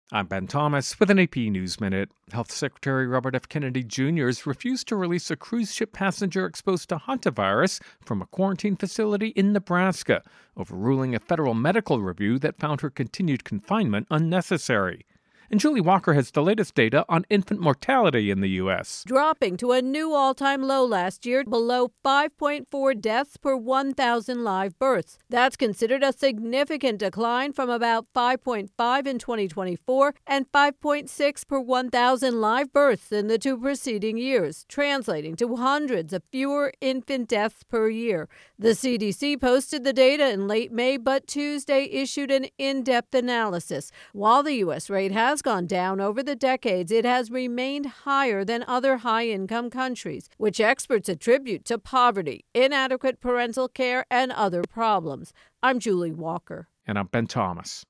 I'm Ben Thomas with an AP News Minute. Health Secretary Robert F. Kennedy Jr. has refused to release a cruise ship passenger exposed to hantavirus from a quarantine facility in Nebraska, overruling a federal medical review that found her continued confinement unnecessary. And Julie Walker has the latest data on infant mortality in the U.S. Dropping to a new all-time low last year, below 5.4 deaths per 1,000 live births. That's considered a significant decline from about 5.5 in 2024 and 5.6 per 1,000 live births in the two preceding years, translating to hundreds of fewer infant deaths per year. The CDC posted the data in late May, but Tuesday issued an in-depth analysis. While the U.S. rate has gone down over the decades, it has remained higher than other high-income countries, which experts attribute to poverty, inadequate parental care, and other problems. I'm Julie Walker. And I'm Ben Thomas.